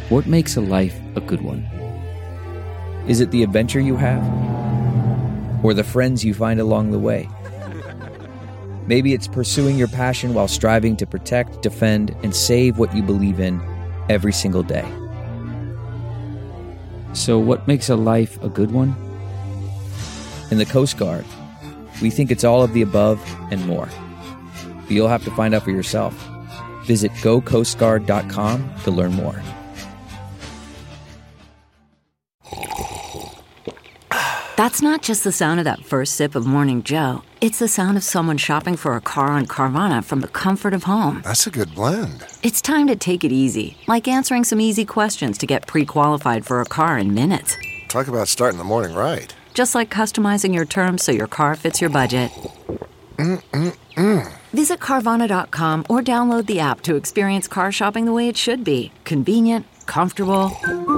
What makes a life a good one? Is it the adventure you have? Or the friends you find along the way? Maybe it's pursuing your passion while striving to protect, defend, and save what you believe in every single day. So what makes a life a good one? In the Coast Guard, we think it's all of the above and more. But you'll have to find out for yourself. Visit gocoastguard.com to learn more. That's not just the sound of that first sip of Morning Joe. It's the sound of someone shopping for a car on Carvana from the comfort of home. That's a good blend. It's time to take it easy, like answering some easy questions to get pre-qualified for a car in minutes. Talk about starting the morning right. Just like customizing your terms so your car fits your budget. Visit Carvana.com or download the app to experience car shopping the way it should be. Convenient, comfortable.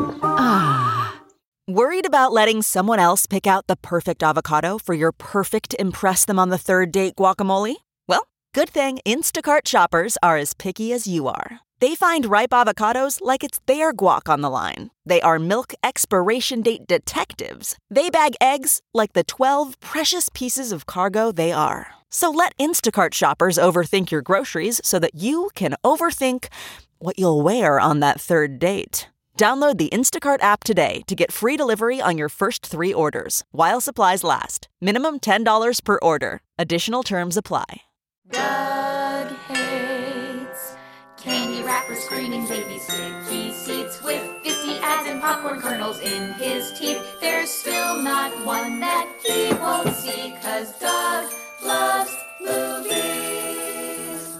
Worried about letting someone else pick out the perfect avocado for your perfect impress them on the third date guacamole? Well, good thing Instacart shoppers are as picky as you are. They find ripe avocados like it's their guac on the line. They are milk expiration date detectives. They bag eggs like the 12 precious pieces of cargo they are. So let Instacart shoppers overthink your groceries so that you can overthink what you'll wear on that third date. Download the Instacart app today to get free delivery on your first 3 orders, while supplies last. Minimum $10 per order. Additional terms apply. Doug hates candy wrappers, screaming baby sticky seats with 50 ads and popcorn kernels in his teeth. There's still not one that he won't see, 'cause Doug loves movies.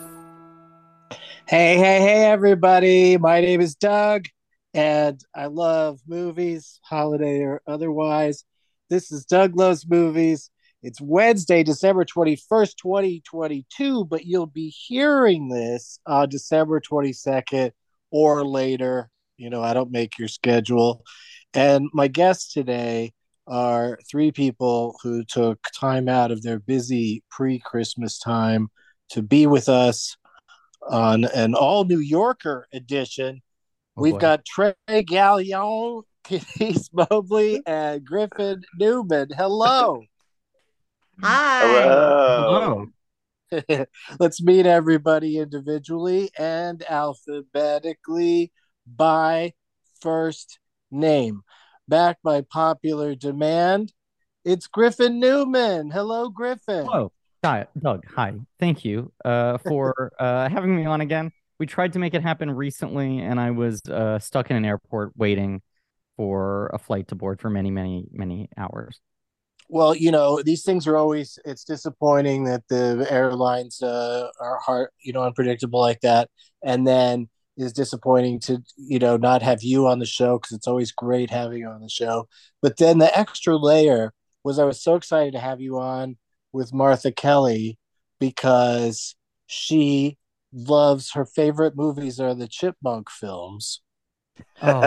Hey, everybody. My name is Doug. And I love movies, holiday or otherwise. This is Doug Loves Movies. It's Wednesday, December 21st, 2022, but you'll be hearing this on December 22nd or later. You know, I don't make your schedule. And my guests today are 3 people who took time out of their busy pre-Christmas time to be with us on an all-New Yorker edition. We've got Trey Gallion, Keith Mobley, and Griffin Newman. Hello. Hi. Hello. Let's meet everybody individually and alphabetically by first name. Backed by popular demand, it's Griffin Newman. Hello, Griffin. Hello. Hi, Doug. Hi. Thank you for having me on again. We tried to make it happen recently, and I was stuck in an airport waiting for a flight to board for many, many, many hours. Well, you know, these things are always, it's disappointing that the airlines are hard, unpredictable like that. And then it's disappointing to, not have you on the show, because it's always great having you on the show. But then the extra layer was I was so excited to have you on with Martha Kelly, because her favorite movies are the Chipmunk films. Oh.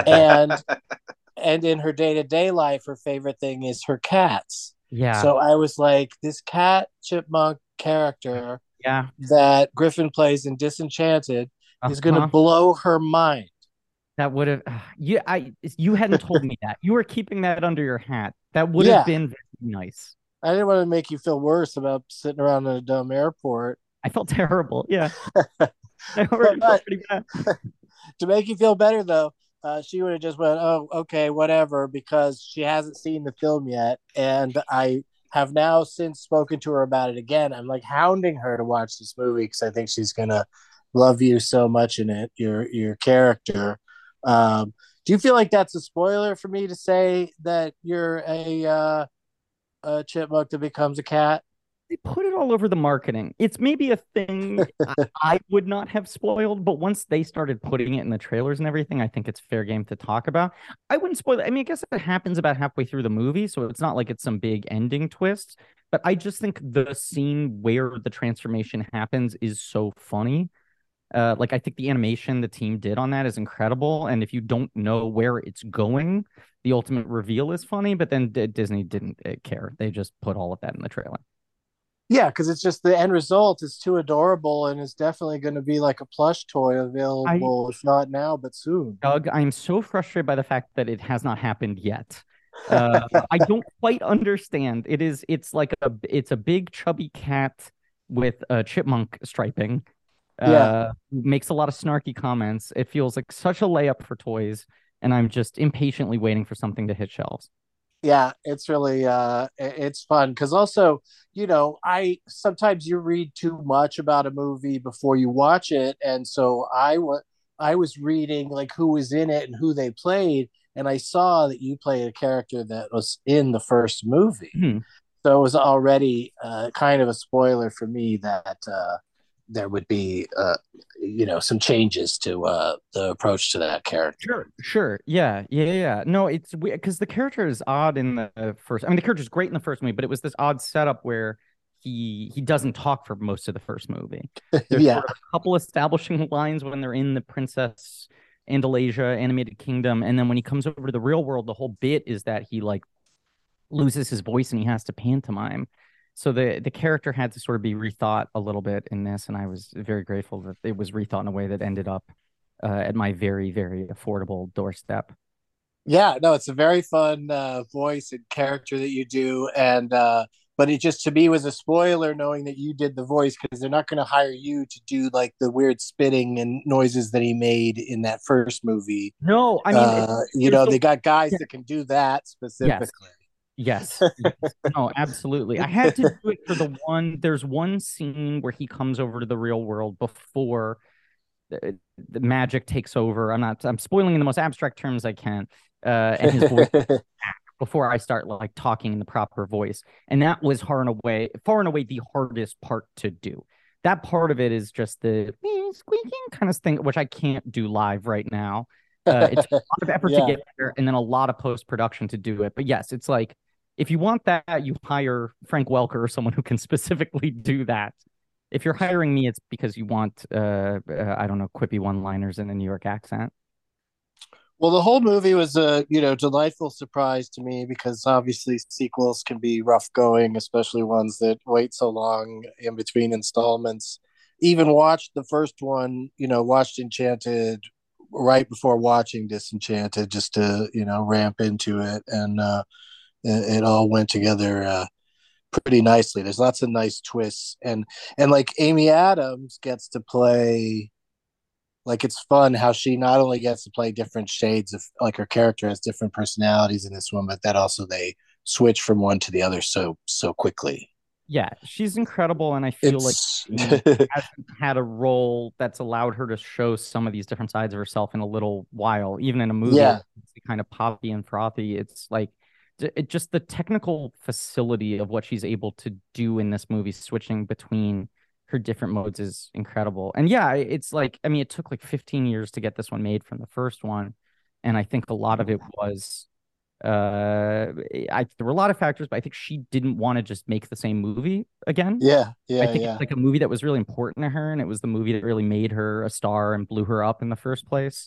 And in her day-to-day life, her favorite thing is her cats. Yeah. So I was like, this cat chipmunk character that Griffin plays in Disenchanted is going to blow her mind. That would have you hadn't told me that. You were keeping that under your hat. That would have been very nice. I didn't want to make you feel worse about sitting around in a dumb airport. I felt terrible. Yeah. I already felt pretty bad. To make you feel better, though, she would have just went, oh, okay, whatever, because she hasn't seen the film yet. And I have now since spoken to her about it again. I'm like hounding her to watch this movie because I think she's going to love you so much in it, your character. Do you feel like that's a spoiler for me to say that you're a chipmunk that becomes a cat? They put it all over the marketing. It's maybe a thing I would not have spoiled, but once they started putting it in the trailers and everything, I think it's fair game to talk about. I wouldn't spoil it. I mean, I guess it happens about halfway through the movie, so it's not like it's some big ending twist, but I just think the scene where the transformation happens is so funny. I think the animation the team did on that is incredible, and if you don't know where it's going, the ultimate reveal is funny, but then Disney didn't care. They just put all of that in the trailer. Yeah, because it's just the end result is too adorable and it's definitely going to be like a plush toy I available, if not now, but soon. Doug, I'm so frustrated by the fact that it has not happened yet. I don't quite understand. It's a big chubby cat with chipmunk striping. Yeah. Makes a lot of snarky comments. It feels like such a layup for toys, and I'm just impatiently waiting for something to hit shelves. Yeah, it's really it's fun because also, I sometimes you read too much about a movie before you watch it, and so I was reading like who was in it and who they played, and I saw that you played a character that was in the first movie. Hmm. So it was already kind of a spoiler for me that there would be some changes to the approach to that character. Sure. Yeah. No, it's weird because the character is odd in the first. I mean, the character is great in the first movie, but it was this odd setup where he doesn't talk for most of the first movie. There's Yeah. sort of a couple establishing lines when they're in the Princess Andalasia animated kingdom, and then when he comes over to the real world, the whole bit is that he like loses his voice and he has to pantomime. So the character had to sort of be rethought a little bit in this, and I was very grateful that it was rethought in a way that ended up at my very, very affordable doorstep. Yeah, no, it's a very fun voice and character that you do, and but it just to me was a spoiler knowing that you did the voice because they're not going to hire you to do like the weird spitting and noises that he made in that first movie. No, I mean, They got guys that can do that yes, specifically. yes, no, absolutely. I had to do it for the one. There's one scene where he comes over to the real world before the magic takes over. I'm spoiling in the most abstract terms I can. And his voice before I start like talking in the proper voice. And that was far and away the hardest part to do. That part of it is just the squeaking kind of thing, which I can't do live right now. It's a lot of effort to get there and then a lot of post-production to do it. But yes, it's like if you want that, you hire Frank Welker or someone who can specifically do that. If you're hiring me, it's because you want, I don't know, quippy one-liners in a New York accent. Well, the whole movie was a delightful surprise to me because obviously sequels can be rough going, especially ones that wait so long in between installments. Even watched the first one, watched Enchanted right before watching Disenchanted just to ramp into it, and it all went together pretty nicely. There's lots of nice twists, and like Amy Adams gets to play. Like it's fun how she not only gets to play different shades of like her character has different personalities in this one, but that also they switch from one to the other so quickly. Yeah, she's incredible, and I feel like she hasn't had a role that's allowed her to show some of these different sides of herself in a little while, even in a movie. Yeah. It's kind of poppy and frothy. It's like just the technical facility of what she's able to do in this movie, switching between her different modes is incredible. And yeah, it's like, I mean, it took like 15 years to get this one made from the first one. And I think a lot of it was, there were a lot of factors, but I think she didn't want to just make the same movie again. Yeah. I think it's like a movie that was really important to her. And it was the movie that really made her a star and blew her up in the first place.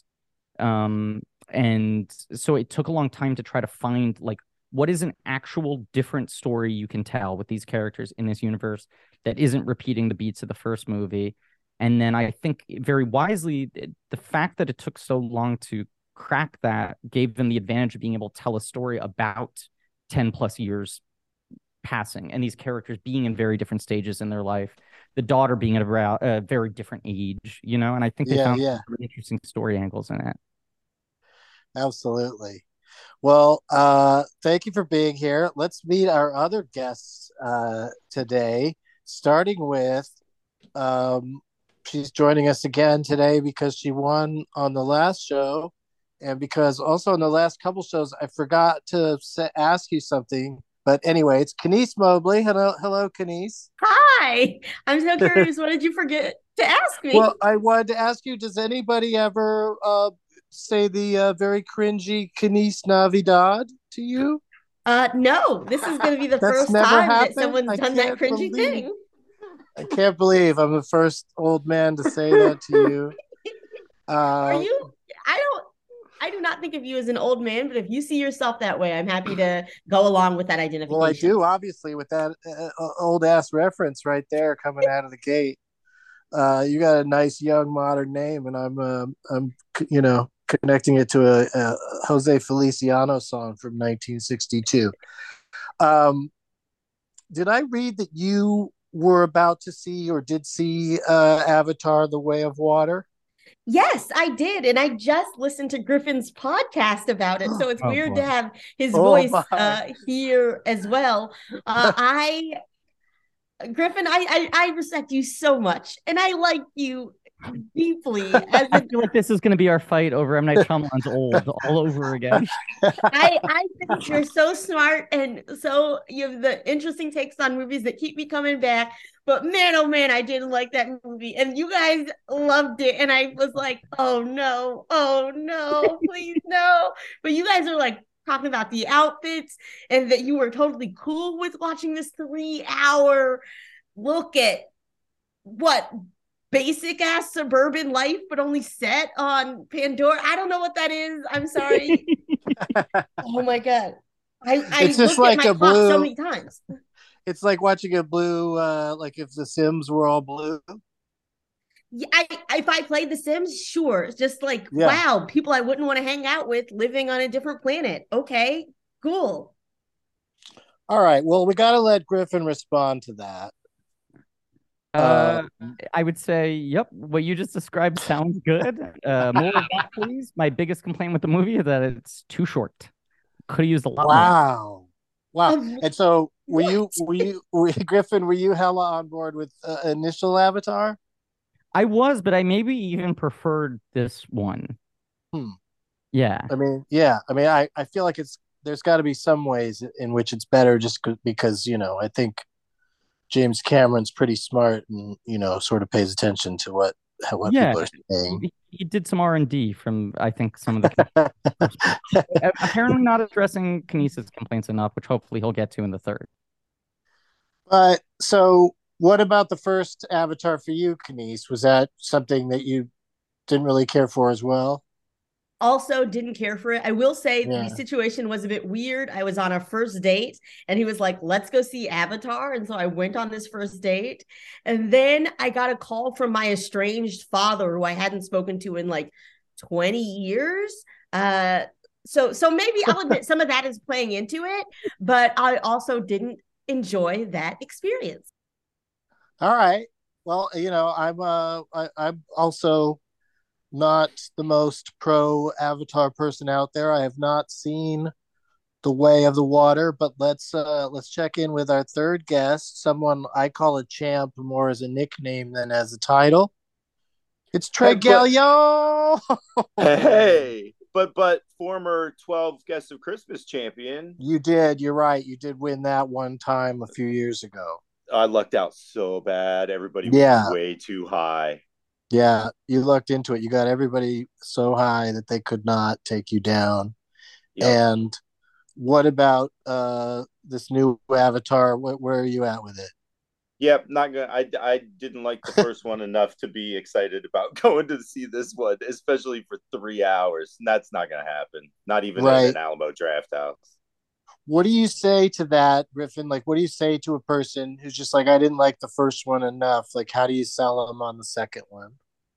And so it took a long time to try to find like, what is an actual different story you can tell with these characters in this universe that isn't repeating the beats of the first movie? And then I think very wisely, the fact that it took so long to crack that gave them the advantage of being able to tell a story about 10 plus years passing and these characters being in very different stages in their life, the daughter being at a very different age, and I think they found really interesting story angles in it. Absolutely. Well, thank you for being here. Let's meet our other guests today, starting with she's joining us again today because she won on the last show, and because also in the last couple shows I forgot to ask you something. But anyway, it's Kenise Mobley. Hello, Kenise. Hi. I'm so curious. What did you forget to ask me? Well, I wanted to ask you, does anybody ever say the very cringy Kenise Navidad to you? No, this is going to be the first time that someone's done that cringy thing. I can't believe I'm the first old man to say that to you. Are you? I do not not think of you as an old man, but if you see yourself that way, I'm happy to go along with that identification. Well, I do, obviously, with that old ass reference right there coming out of the gate. You got a nice young modern name, and I'm connecting it to a Jose Feliciano song from 1962. Did I read that you were about to see or did see Avatar: The Way of Water? Yes, I did. And I just listened to Griffin's podcast about it. So it's weird boy. to have his voice here as well. Griffin, I respect you so much. And I like you deeply. I feel like this is going to be our fight over M. Night Shyamalan's Old all over again. I think you're so smart, and so you have the interesting takes on movies that keep me coming back. But man, oh man, I didn't like that movie, and you guys loved it, and I was like, oh no, please no. But you guys are like talking about the outfits, and that you were totally cool with watching this 3-hour look at what basic ass suburban life, but only set on Pandora. I don't know what that is. I'm sorry. Oh my god! I just like at my clock so many times. It's like watching a blue, like if The Sims were all blue. Yeah, if I played The Sims, sure. It's just like, wow, people I wouldn't want to hang out with living on a different planet. Okay, cool. All right. Well, we got to let Griffin respond to that. I would say, yep, what you just described sounds good. More of that, please. My biggest complaint with the movie is that it's too short. Could have used a lot more. Wow. And so Griffin, were you hella on board with initial Avatar? I was, but I maybe even preferred this one. Yeah. I mean, I feel like there's got to be some ways in which it's better just because, I think James Cameron's pretty smart and, sort of pays attention to what people are saying. He did some R&D from, I think, some of the apparently not addressing Kinesis complaints enough, which hopefully he'll get to in the third. So what about the first Avatar for you, Kines? Was that something that you didn't really care for as well? Also didn't care for it. I will say the situation was a bit weird. I was on a first date and he was like, let's go see Avatar. And so I went on this first date. And then I got a call from my estranged father who I hadn't spoken to in like 20 years. So maybe I'll admit some of that is playing into it, but I also didn't enjoy that experience. All right. Well, I'm also not the most pro Avatar person out there. I have not seen The Way of the Water, but let's check in with our third guest, someone I call a champ more as a nickname than as a title. It's Trey Gallion. Hey, but former 12 Guests of Christmas champion. You did. You're right. You did win that one time a few years ago. I lucked out so bad. Everybody was way too high. Yeah, you looked into it. You got everybody so high that they could not take you down. Yep. And what about this new Avatar? Where are you at with it? Yep, not gonna. I didn't like the first one enough to be excited about going to see this one, especially for 3 hours. And that's not gonna happen. Not even in an Alamo Drafthouse. What do you say to that, Griffin? Like, what do you say to a person who's just like, I didn't like the first one enough? Like, how do you sell them on the second one?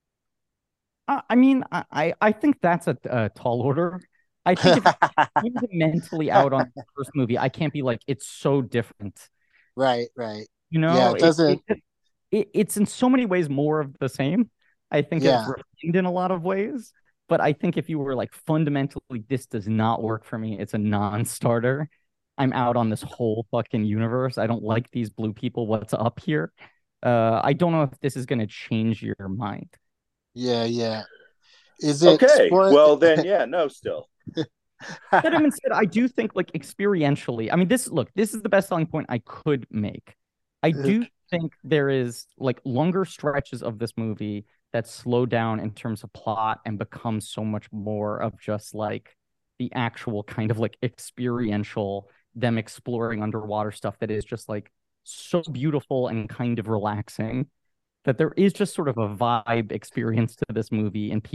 I mean, I think that's a tall order. I think if I'm mentally out on the first movie, I can't be like, it's so different. Right. Yeah, it doesn't. It's in so many ways more of the same. I think it's refined in a lot of ways. But I think if you were like, fundamentally, this does not work for me, it's a non-starter. I'm out on this whole fucking universe. I don't like these blue people. What's up here? I don't know if this is going to change your mind. Yeah. Is it okay? Well, then, no, still. But instead, I do think, like, experientially, I mean, this is the best selling point I could make. I do think there is like longer stretches of this movie that slow down in terms of plot and become so much more of just like the actual kind of like experiential, them exploring underwater stuff that is just like so beautiful and kind of relaxing, that there is just sort of a vibe experience to this movie in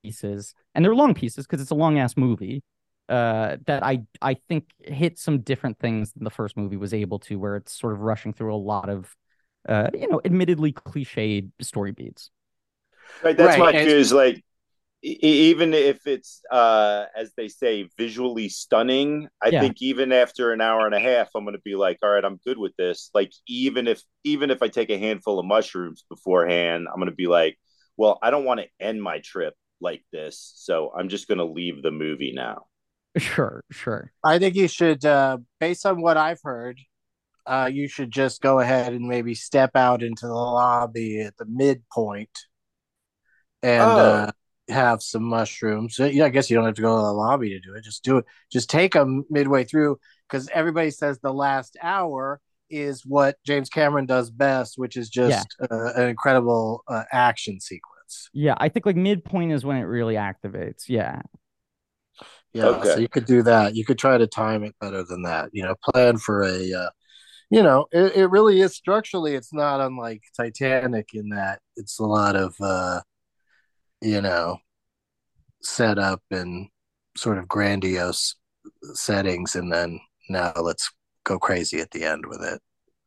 pieces, and they're long pieces because it's a long ass movie. That I think hit some different things than the first movie was able to, where it's sort of rushing through a lot of, admittedly cliched story beats. Right, that's my fear. Is like, even if it's as they say, visually stunning, I think even after an hour and a half, I'm going to be like, all right, I'm good with this. Like, even if I take a handful of mushrooms beforehand, I'm going to be like, well, I don't want to end my trip like this, so I'm just going to leave the movie now. Sure. I think you should, based on what I've heard, you should just go ahead and maybe step out into the lobby at the midpoint and have some mushrooms. Yeah, I guess you don't have to go to the lobby to do it. Just do it. Just take them midway through, because everybody says the last hour is what James Cameron does best, which is just an incredible action sequence. Yeah, I think like midpoint is when it really activates. Yeah. Yeah, okay. So you could do that. You could try to time it better than that. Plan for a, it really is structurally, it's not unlike Titanic in that it's a lot of, set up and sort of grandiose settings, and then now let's go crazy at the end with it.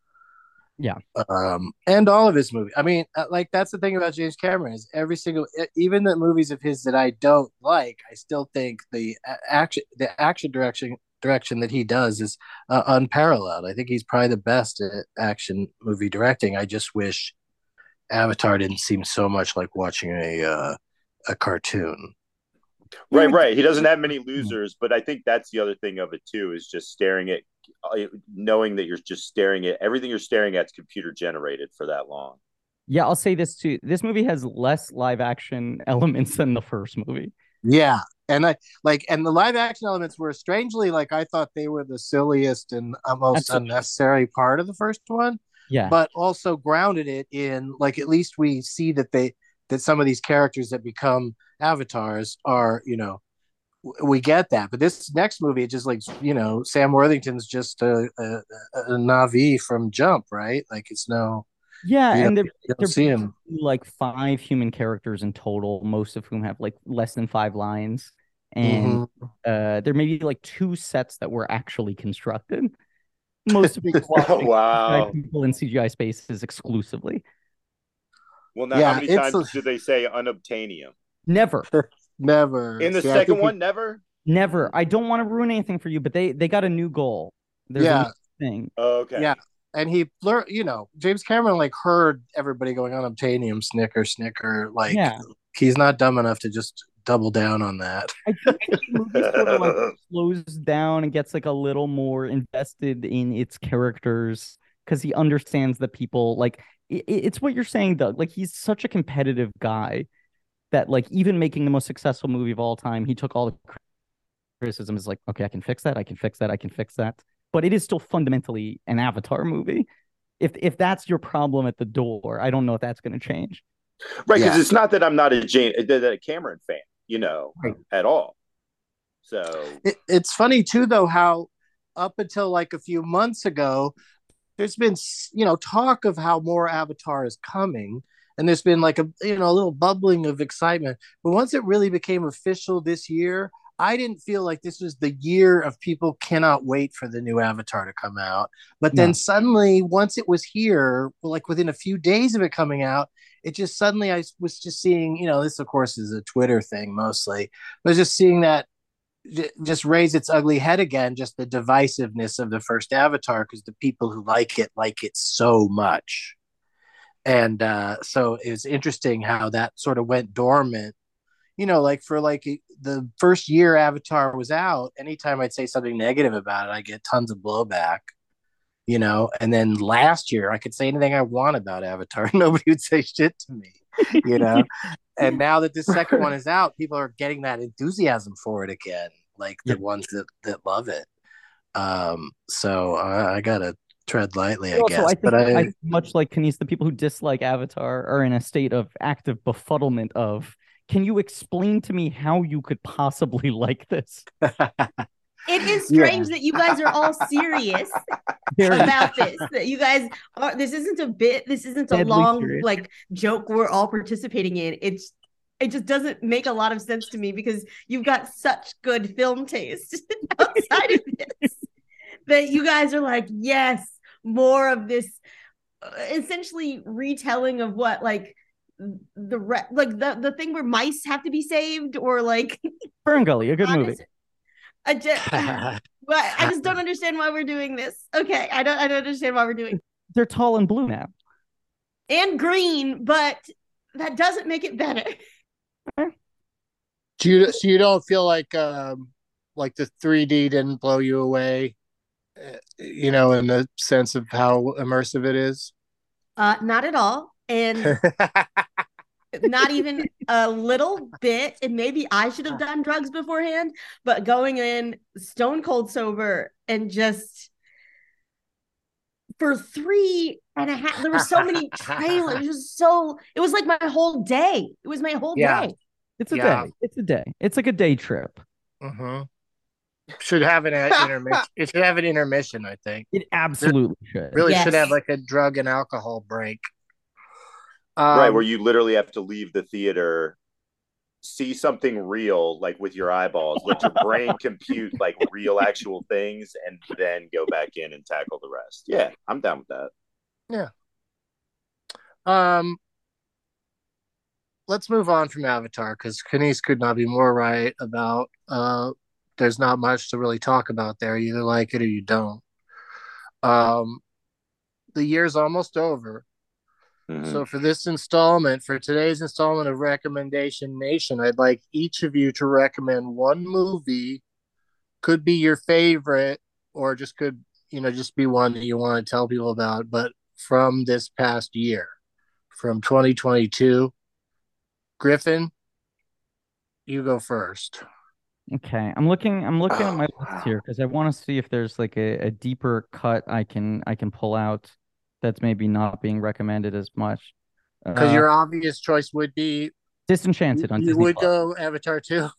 Yeah. And all of his movies. I mean, like, that's the thing about James Cameron is even the movies of his that I don't like, I still think the action direction that he does is unparalleled. I think he's probably the best at action movie directing. I just wish Avatar didn't seem so much like watching a cartoon. Right. He doesn't have many losers, but I think that's the other thing of it too, is just staring at, knowing that you're just staring at everything you're staring at is computer generated for that long. Yeah, I'll say this too. This movie has less live action elements than the first movie. Yeah. And the live action elements were strangely, like, I thought they were the silliest and most unnecessary part of the first one. Yeah. But also grounded it in, like, at least we see that some of these characters that become avatars are, we get that. But this next movie, it just, like, Sam Worthington's just a Na'vi from Jump, right? Like, it's no. Yeah, and they're see him. Like 5 human characters in total, most of whom have like less than 5 lines. And there may be like 2 sets that were actually constructed. Most of it wow. people in CGI spaces exclusively. Well, now, how many times did they say unobtainium? Never. Never. In the second one, never? Never. I don't want to ruin anything for you, but they got a new goal. There's a new thing. Okay. Yeah. And he learned, James Cameron, like, heard everybody going unobtainium, snicker. Like, he's not dumb enough to just double down on that. I think the movie sort of like slows down and gets like a little more invested in its characters, because he understands that people, like, it's what you're saying, Doug. Like, he's such a competitive guy that, like, even making the most successful movie of all time, he took all the criticism, is like, okay, I can fix that. But it is still fundamentally an Avatar movie. If that's your problem at the door, I don't know if that's going to change. Right, because it's not that I'm not a Cameron fan, at all. So it's funny too, though, how up until like a few months ago, there's been talk of how more Avatar is coming, and there's been like a little bubbling of excitement. But once it really became official this year, I didn't feel like this was the year of people cannot wait for the new Avatar to come out. But then suddenly, once it was here, like within a few days of it coming out, it just suddenly, I was just seeing, this of course is a Twitter thing mostly, but just seeing that just raise its ugly head again, just the divisiveness of the first Avatar, because the people who like it so much. And so it was interesting how that sort of went dormant. Like for like the first year Avatar was out, anytime I'd say something negative about it, I get tons of blowback, and then last year I could say anything I want about Avatar. Nobody would say shit to me, and now that this second one is out, people are getting that enthusiasm for it again, like the ones that love it. So I gotta tread lightly, I guess. But I much like Kanice, the people who dislike Avatar are in a state of active befuddlement of, can you explain to me how you could possibly like this? It is strange that you guys are all serious about this. That you guys are. This isn't a bit. This isn't a long like joke we're all participating in. It's it just doesn't make a lot of sense to me because you've got such good film taste outside of this that you guys are like, yes, more of this essentially retelling of what like the thing where mice have to be saved or like Ferngully, a good movie. I just don't understand why we're doing this. Okay, I don't understand why we're doing it. They're tall and blue now. And green, but that doesn't make it better. So you don't feel like the 3D didn't blow you away, in the sense of how immersive it is? Not at all. And not even a little bit. And maybe I should have done drugs beforehand, but going in stone cold sober and just for 3.5, there were so many trailers. It was like my whole day. It was my whole day. It's a day. It's a day. It's like a day trip. Mm-hmm. Should have an intermission. It should have an intermission, I think. It absolutely should. Really should have like a drug and alcohol break. Right, where you literally have to leave the theater, see something real, like with your eyeballs, let your brain compute like real actual things, and then go back in and tackle the rest. Yeah, I'm down with that. Yeah. Let's move on from Avatar because Kanice could not be more right about there's not much to really talk about there. You either like it or you don't. The year's almost over. Mm-hmm. So for today's installment of Recommendation Nation, I'd like each of you to recommend one movie. Could be your favorite, or just could, just be one that you want to tell people about, but from this past year, from 2022. Griffin, you go first. Okay, I'm looking at my list here because I want to see if there's like a deeper cut I can pull out that's maybe not being recommended as much. Because your obvious choice would be Disenchanted on Disney+. You would go Avatar 2.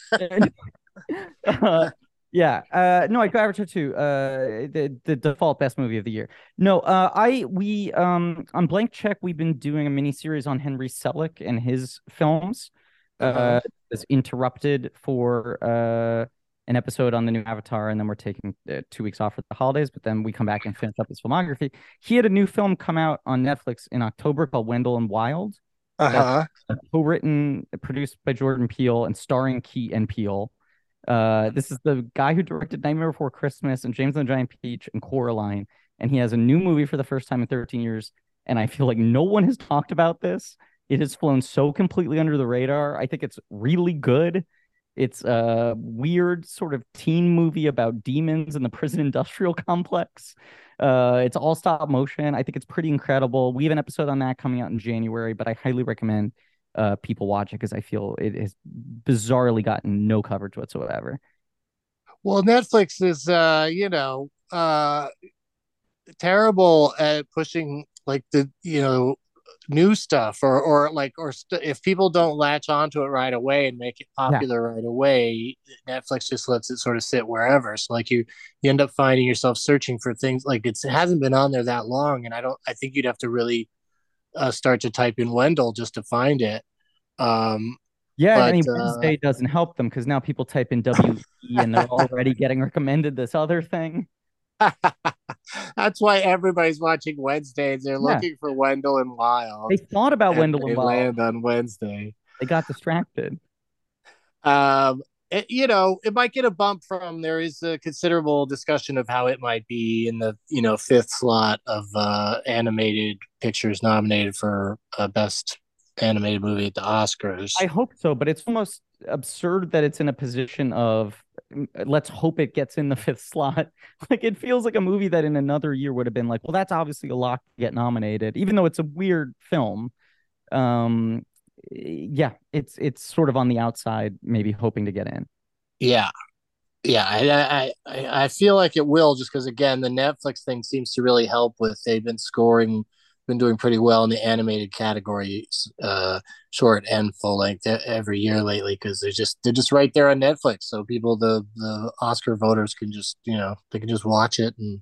No, I go Avatar 2. The default best movie of the year. No, we on Blank Check we've been doing a mini series on Henry Selick and his films. Was interrupted for an episode on the new Avatar, and then we're taking 2 weeks off for the holidays, but then we come back and finish up his filmography. He had a new film come out on Netflix in October called Wendell and Wild. Co-written, produced by Jordan Peele, and starring Key and Peele. This is the guy who directed Nightmare Before Christmas and James and the Giant Peach and Coraline, and he has a new movie for the first time in 13 years, and I feel like no one has talked about this. It has flown so completely under the radar. I think it's really good. It's a weird sort of teen movie about demons in the prison industrial complex. It's all stop motion. I think it's pretty incredible. We have an episode on that coming out in January, but I highly recommend people watch it because I feel it has bizarrely gotten no coverage whatsoever. Well, Netflix is, terrible at pushing like the, new stuff if people don't latch onto it right away and make it popular right away, Netflix just lets it sort of sit wherever. So like you end up finding yourself searching for things like it hasn't been on there that long, and I think you'd have to really start to type in Wendell just to find it. Wednesday doesn't help them because now people type in WE and they're already getting recommended this other thing. That's why everybody's watching Wednesdays. They're looking for Wendell and Wild. They thought about Wendell and Wild. Land on Wednesday. They got distracted. It might get a bump from. There is a considerable discussion of how it might be in the fifth slot of animated pictures nominated for best animated movie at the Oscars. I hope so, but it's almost absurd that it's in a position of let's hope it gets in the fifth slot. Like it feels like a movie that in another year would have been like, well, that's obviously a lock to get nominated, even though it's a weird film. It's sort of on the outside, maybe hoping to get in. I feel like it will, just because again the Netflix thing seems to really help with. They've been doing pretty well in the animated categories, short and full length every year lately, because they're just right there on Netflix. So people, the Oscar voters can just they can just watch it and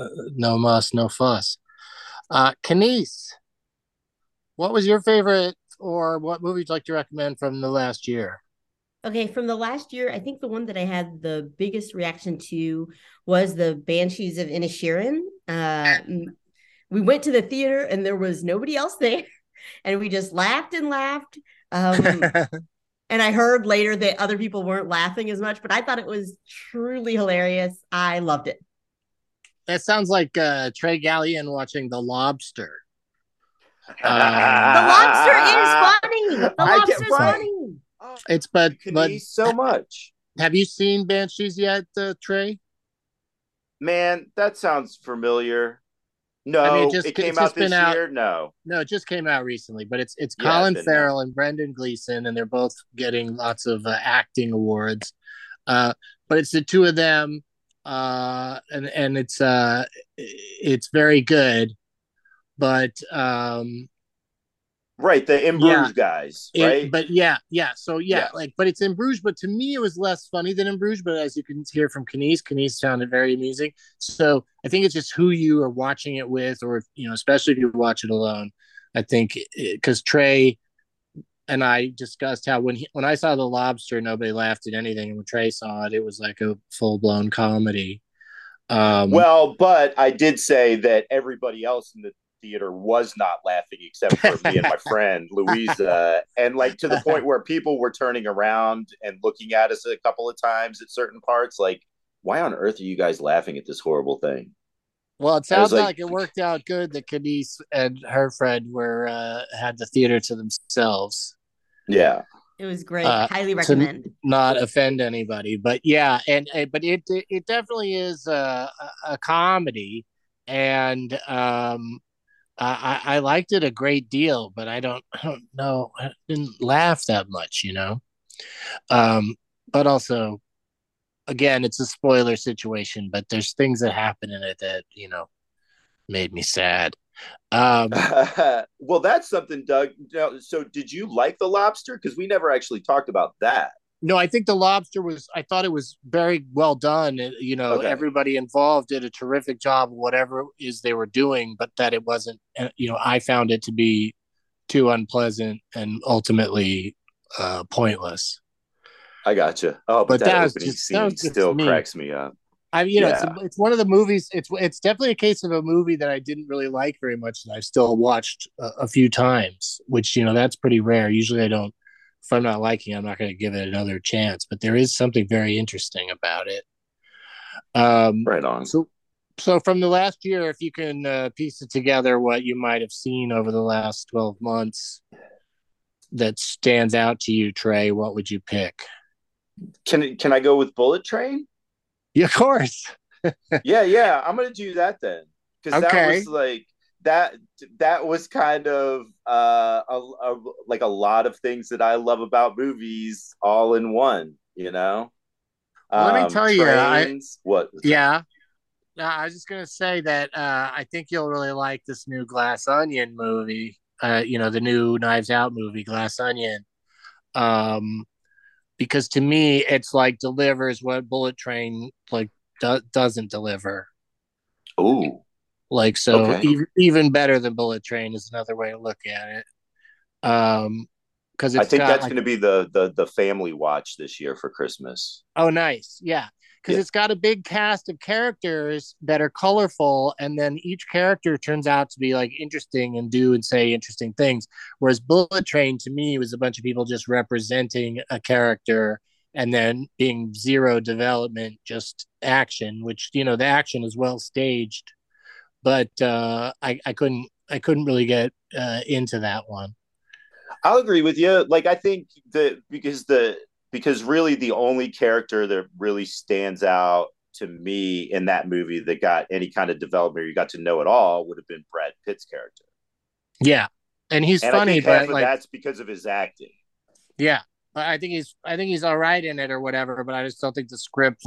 no muss, no fuss. Kanice, what was your favorite or what movie would you like to recommend from the last year? Okay, from the last year, I think the one that I had the biggest reaction to was the Banshees of Inisherin. We went to the theater and there was nobody else there, and we just laughed and laughed. And I heard later that other people weren't laughing as much, but I thought it was truly hilarious. I loved it. That sounds like Trey Gallion watching The Lobster. The Lobster is funny. The Lobster's funny. It's but so much. Have you seen Banshees yet, Trey? Man, that sounds familiar. No, it came out this year. No, it just came out recently. But it's Colin Farrell and Brendan Gleeson, and they're both getting lots of acting awards. But it's the two of them, and it's very good. But right, the In Bruges guys, right? But but it's In Bruges. But to me, it was less funny than In Bruges. But as you can hear from Kenise found it very amusing. So I think it's just who you are watching it with, or especially if you watch it alone. I think because Trey and I discussed how when I saw The Lobster, nobody laughed at anything, and when Trey saw it, it was like a full blown comedy. Well, but I did say that everybody else in the theater was not laughing except for me and my friend Louisa, and like to the point where people were turning around and looking at us a couple of times at certain parts, like, why on earth are you guys laughing at this horrible thing? Well, it sounds like it worked out good that Kenise and her friend were had the theater to themselves. Yeah, it was great. Highly recommend. To not offend anybody, but yeah, but it definitely is a comedy, and I liked it a great deal, but I don't know. I didn't laugh that much, But also, again, it's a spoiler situation, but there's things that happen in it that, made me sad. Well, that's something, Doug. So did you like The Lobster? Because we never actually talked about that. No, I think The Lobster I thought it was very well done. Okay. Everybody involved did a terrific job of whatever it is they were doing, but that it wasn't, I found it to be too unpleasant and ultimately pointless. I gotcha. Oh, but that opening scene still cracks me up. It's one of the movies. It's definitely a case of a movie that I didn't really like very much, and I've still watched a few times, which, that's pretty rare. Usually I don't. If I'm not liking it, I'm not going to give it another chance. But there is something very interesting about it. Right on. So from the last year, if you can piece it together, what you might have seen over the last 12 months that stands out to you, Trey, what would you pick? Can I go with Bullet Train? Yeah, of course. yeah. I'm going to do that then, because that was like that was kind of like a lot of things that I love about movies all in one, Let me tell you, what? Yeah, I was just gonna say that I think you'll really like this new Glass Onion movie. The new Knives Out movie, Glass Onion. Because to me, it's like delivers what Bullet Train doesn't deliver. Ooh. Even better than Bullet Train is another way to look at it. Because I think that's going to be the family watch this year for Christmas. Oh, nice, yeah. Because it's got a big cast of characters that are colorful, and then each character turns out to be like interesting and do and say interesting things. Whereas Bullet Train, to me, was a bunch of people just representing a character and then being zero development, just action. Which the action is well staged. But I couldn't really get into that one. I'll agree with you. Like, I think that because really the only character that really stands out to me in that movie that got any kind of development or you got to know it all would have been Brad Pitt's character. Yeah, and he's funny, but that's because of his acting. Yeah, I think he's all right in it or whatever, but I just don't think the script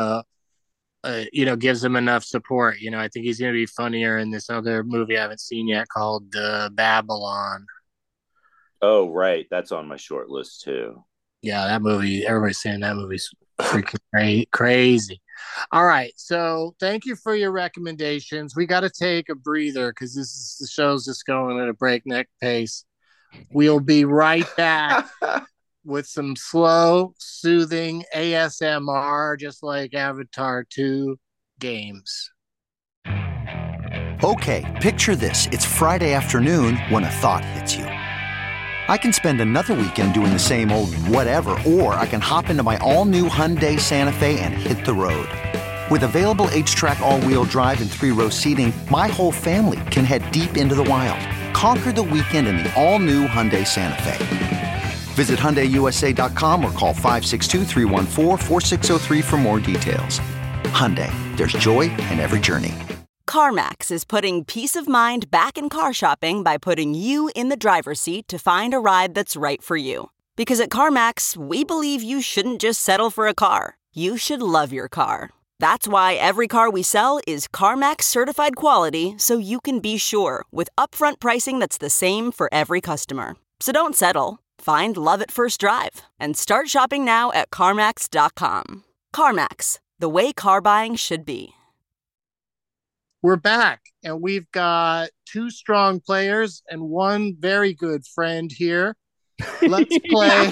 gives him enough support. I think he's going to be funnier in this other movie I haven't seen yet called Babylon. Oh, right. That's on my short list too. Yeah, that movie, everybody's saying that movie's freaking crazy. All right. So thank you for your recommendations. We got to take a breather because the show's just going at a breakneck pace. We'll be right back with some slow, soothing ASMR, just like Avatar 2 games. Okay, picture this. It's Friday afternoon when a thought hits you. I can spend another weekend doing the same old whatever, or I can hop into my all-new Hyundai Santa Fe and hit the road. With available H-Track all-wheel drive and 3-row seating, my whole family can head deep into the wild. Conquer the weekend in the all-new Hyundai Santa Fe. Visit HyundaiUSA.com or call 562-314-4603 for more details. Hyundai, there's joy in every journey. CarMax is putting peace of mind back in car shopping by putting you in the driver's seat to find a ride that's right for you. Because at CarMax, we believe you shouldn't just settle for a car. You should love your car. That's why every car we sell is CarMax certified quality, so you can be sure with upfront pricing that's the same for every customer. So don't settle. Find love at first drive and start shopping now at CarMax.com. CarMax, the way car buying should be. We're back, and we've got 2 strong players and 1 very good friend here. Let's play.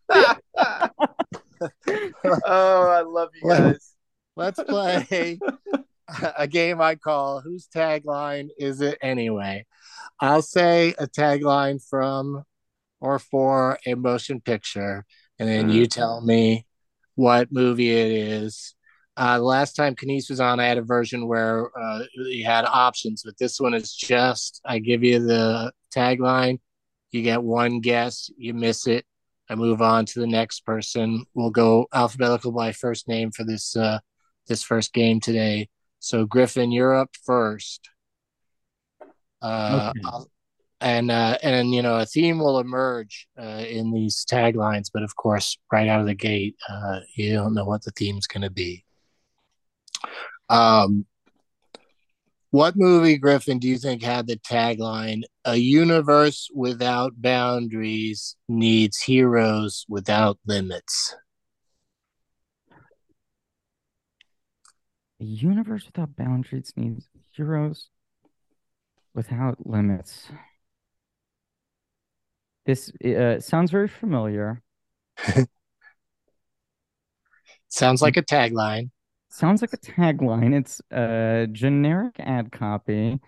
Oh, I love you guys. Let's play a game I call Whose Tagline Is It Anyway? I'll say a tagline from or for a motion picture, and then you tell me what movie it is. The last time Kenise was on, I had a version where you had options, but this one is just, I give you the tagline, you get 1 guess, you miss it, I move on to the next person. We'll go alphabetical by first name for this first game today. So Griffin, you're up first. Okay. And a theme will emerge in these taglines, but of course, right out of the gate, you don't know what the theme's going to be. What movie, Griffin, do you think had the tagline, "A universe without boundaries needs heroes without limits"? A universe without boundaries needs heroes without limits. This sounds very familiar. Sounds like a tagline. Sounds like a tagline. It's a generic ad copy.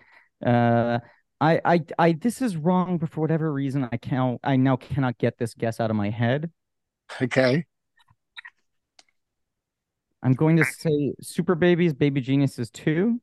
This is wrong, but for whatever reason, I now cannot get this guess out of my head. Okay. I'm going to say Super Babies, Baby Geniuses 2.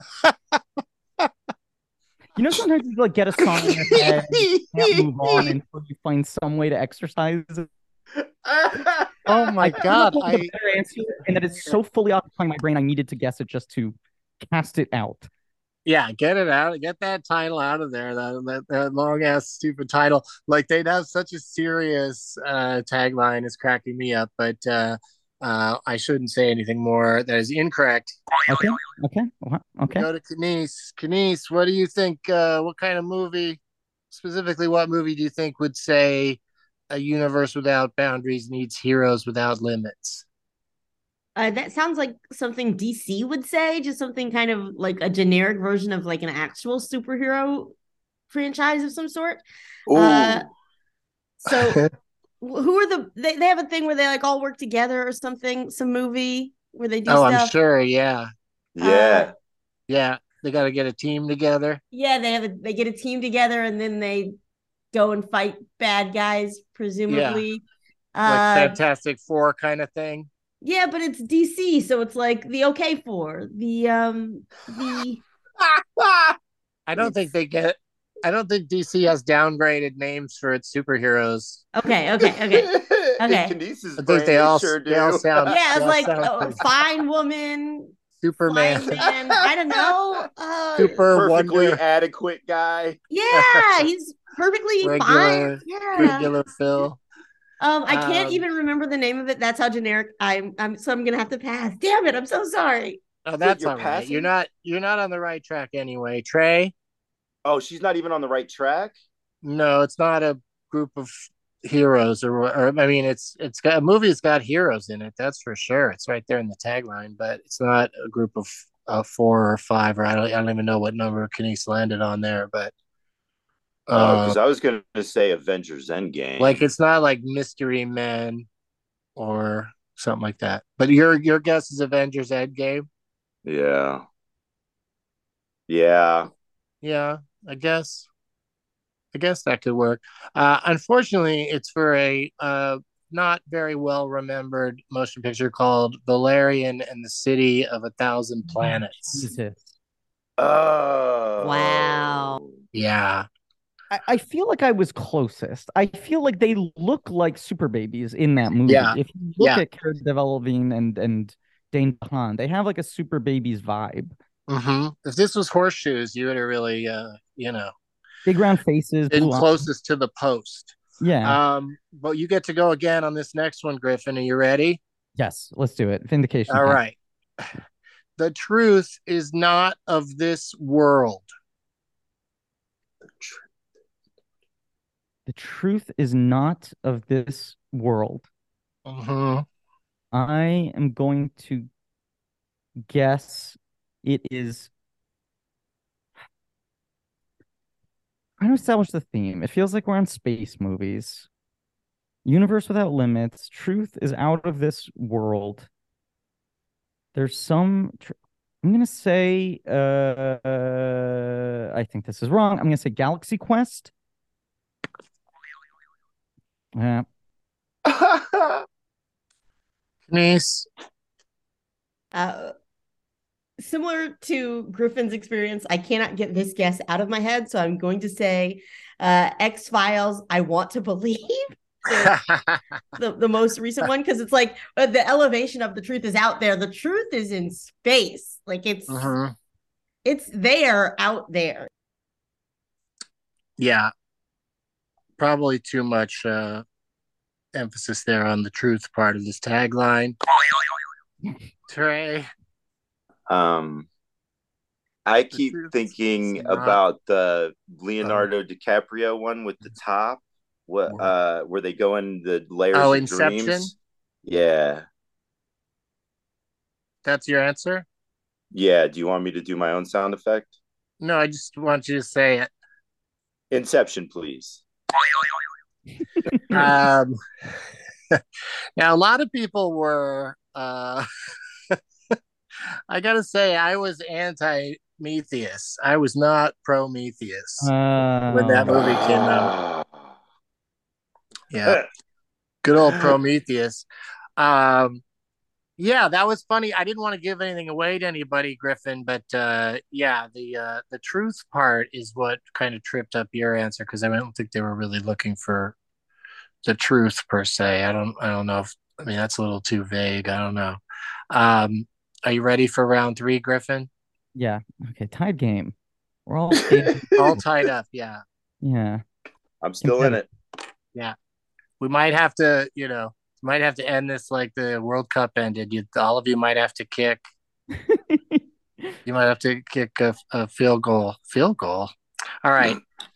You know, sometimes you get a song in your head, you can't move on until you find some way to exercise it. Oh my God! I better answer, and that it's so fully occupying my brain, I needed to guess it just to cast it out. Yeah, get it out. Get that title out of there. That long ass stupid title. Like, they'd have such a serious tagline is cracking me up. But I shouldn't say anything more. That is incorrect. Okay. Go to Kenise. Kenise, what do you think? What kind of movie, specifically, what movie do you think would say a universe without boundaries needs heroes without limits? That sounds like something DC would say, just something kind of like a generic version of like an actual superhero franchise of some sort. So who are they have a thing where they like all work together or something, some movie where they do stuff. I'm sure. Yeah. Yeah. They got to get a team together. Yeah. They get a team together and then they go and fight bad guys, presumably. Yeah. Like Fantastic Four kind of thing. Yeah, but it's DC, so it's like the OK Four. I don't think DC has downgraded names for its superheroes. Okay. I think they all sound. Yeah, it's like Fine Woman, Superman. I don't know. Super perfectly Wonder. adequate guy. Yeah, he's perfectly fine. Yeah. Regular Phil. I can't even remember the name of it. That's how generic I'm so I'm gonna have to pass. Damn it, I'm so sorry. Oh, that's all right. You're not on the right track anyway. Trey? Oh, she's not even on the right track? No, it's not a group of heroes or I mean it's got a movie that's got heroes in it, that's for sure. It's right there in the tagline, but it's not a group of 4 or 5, or I don't even know what number Kenise landed on there, but Because I was going to say Avengers Endgame. Like it's not like Mystery Men or something like that. But your guess is Avengers Endgame? Yeah. Yeah. Yeah, I guess that could work. Unfortunately, it's for a not very well remembered motion picture called Valerian and the City of 1,000 Planets. Jesus. Oh. Wow. Yeah. I feel like I was closest. I feel like they look like super babies in that movie. Yeah. If you look at Cara Delevingne and Dane DeHaan, they have like a super babies vibe. Mm-hmm. If this was Horseshoes, you would have really, big round faces, been blue closest to the post. Yeah. But you get to go again on this next one, Griffin. Are you ready? Yes, let's do it. Vindication. All right. The truth is not of this world. The truth is not of this world. Mm-hmm. I am going to guess it is. Trying to establish the theme. It feels like we're on space movies. Universe without limits. Truth is out of this world. There's some. I'm gonna say. I think this is wrong. I'm gonna say Galaxy Quest. Yeah. Nice. Similar to Griffin's experience, I cannot get this guess out of my head, so I'm going to say X-Files, I Want to Believe. the most recent one, because it's like the elevation of the truth is out there. The truth is in space. Like it's there, out there. Yeah. Probably too much emphasis there on the truth part of this tagline. Trey. I keep thinking about the Leonardo DiCaprio one with the top. Where they go in the layers of Inception? Dreams. Yeah. That's your answer? Yeah. Do you want me to do my own sound effect? No, I just want you to say it. Inception, please. Now, a lot of people were. I gotta say, I was anti-Prometheus. I was not Prometheus when that movie came out. Yeah, good old Prometheus. Yeah, that was funny. I didn't want to give anything away to anybody, Griffin, but yeah, the truth part is what kind of tripped up your answer, because I don't think they were really looking for the truth per se. I don't know if that's a little too vague. I don't know. Are you ready for round 3, Griffin? Yeah. Okay. Tied game. We're all all tied up. Yeah. Yeah. I'm still in it. Yeah. We might have to, end this like the World Cup ended. All of you might have to kick. You might have to kick a field goal. Field goal. All right.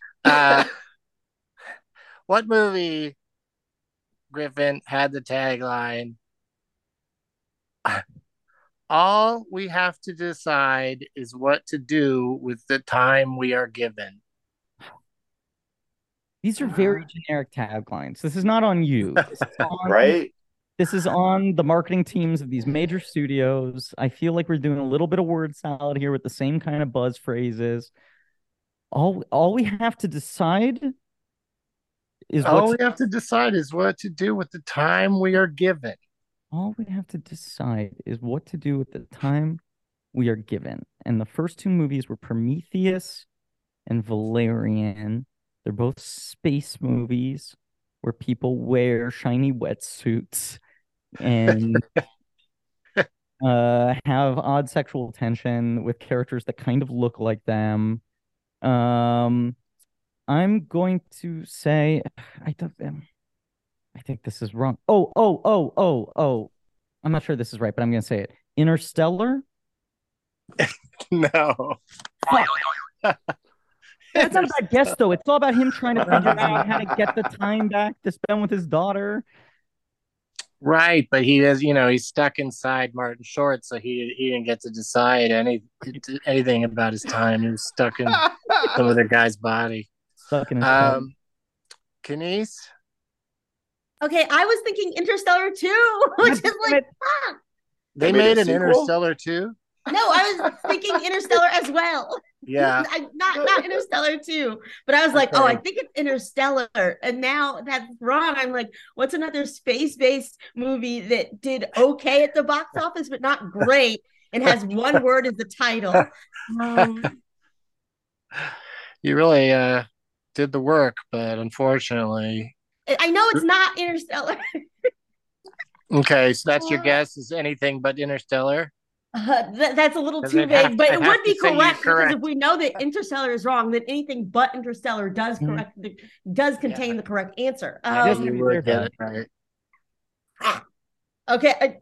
What movie, Griffin, had the tagline, all we have to decide is what to do with the time we are given? These are very generic taglines. This is not on you. This is on, right? This is on the marketing teams of these major studios. I feel like we're doing a little bit of word salad here with the same kind of buzz phrases. All we have to decide is what to do with the time we are given. All we have to decide is what to do with the time we are given. And the first 2 movies were Prometheus and Valerian. They're both space movies where people wear shiny wetsuits and have odd sexual tension with characters that kind of look like them. I'm going to say I think this is wrong. Oh. I'm not sure this is right, but I'm going to say it. Interstellar? No. That's not a bad guess, though. It's all about him trying to figure out how to get the time back to spend with his daughter. Right, but he is, he's stuck inside Martin Short, so he didn't get to decide anything about his time. He was stuck in some other guy's body. stuck in his head. Kenise? Okay, I was thinking Interstellar 2, which is like, fuck. They made an Interstellar 2? No, I was thinking Interstellar as well. Yeah. Not Interstellar 2. But I was like, I think it's Interstellar. And now that's wrong. I'm like, what's another space-based movie that did okay at the box office, but not great, and has one word as the title? You really did the work, but unfortunately... I know it's not Interstellar. Okay, so that's your guess, is anything but Interstellar? That's a little too vague, but it would be correct because if we know that Interstellar is wrong, then anything but Interstellar does contain the correct answer. You were right. Okay,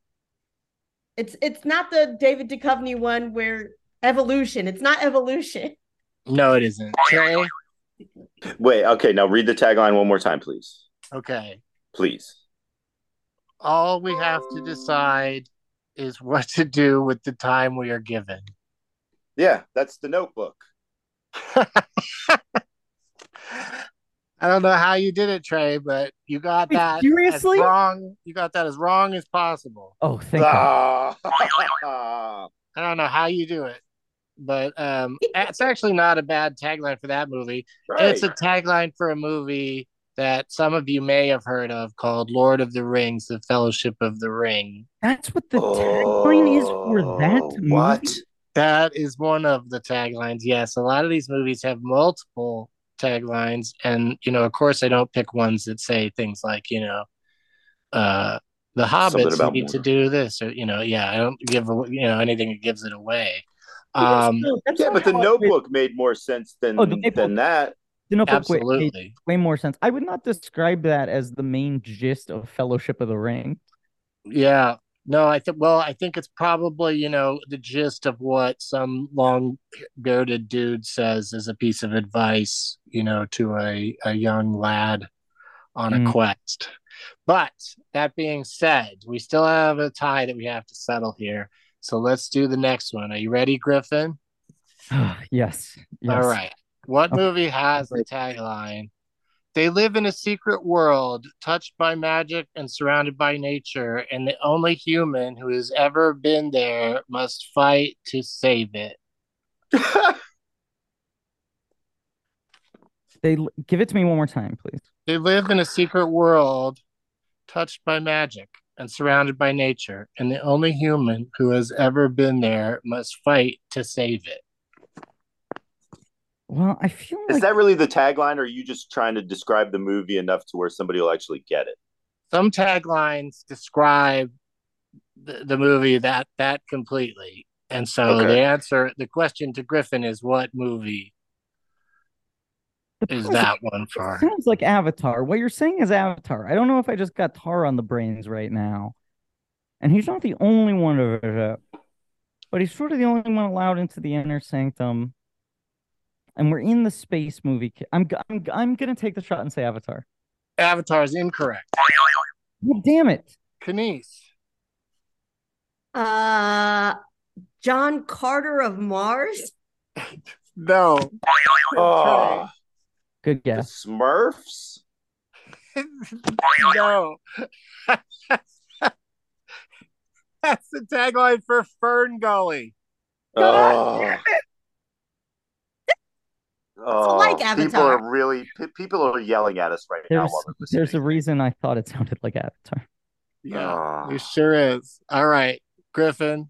it's not the David Duchovny one where Evolution. It's not Evolution. No, it isn't. Trey? Wait, okay, now read the tagline one more time, please. Okay. Please. All we have to decide is what to do with the time we are given. Yeah, that's The Notebook. I don't know how you did it, Trey, but you got that seriously? As wrong. You got that as wrong as possible. Oh, thank God. I don't know how you do it, but it's actually not a bad tagline for that movie. Right. It's a tagline for a movie that some of you may have heard of called Lord of the Rings, The Fellowship of the Ring. That's what the tagline is for that movie? What? That is one of the taglines, yes. A lot of these movies have multiple taglines, and, of course I don't pick ones that say things like, the Hobbits need to do this, or, I don't give, anything that gives it away. But The Notebook made more sense than that. The Notebook absolutely way more sense. I would not describe that as the main gist of Fellowship of the Ring. Yeah, no, I think it's probably the gist of what some long-bearded dude says as a piece of advice, to a young lad on a quest. But that being said, we still have a tie that we have to settle here. So let's do the next one. Are you ready, Griffin? Yes. All right. What movie has the tagline, "They live in a secret world, touched by magic and surrounded by nature, and the only human who has ever been there must fight to save it"? Give it to me one more time, please. They live in a secret world, touched by magic and surrounded by nature, and the only human who has ever been there must fight to save it. Well, I feel like... Is that really the tagline, or are you just trying to describe the movie enough to where somebody will actually get it? Some taglines describe the movie that completely. And so the question to Griffin is, what movie is that one for? It sounds like Avatar. What you're saying is Avatar. I don't know if I just got tar on the brains right now. And he's not the only one of it, but he's sort of the only one allowed into the inner sanctum. And we're in the space movie. I'm gonna take the shot and say Avatar. Avatar is incorrect. Well, damn it, Kenise. John Carter of Mars. No. Oh, good guess. The Smurfs. No. That's the tagline for Fern Gully. Oh. Oh, like Avatar. People are yelling at us right now. There's a reason I thought it sounded like Avatar. Yeah, it sure is. All right, Griffin.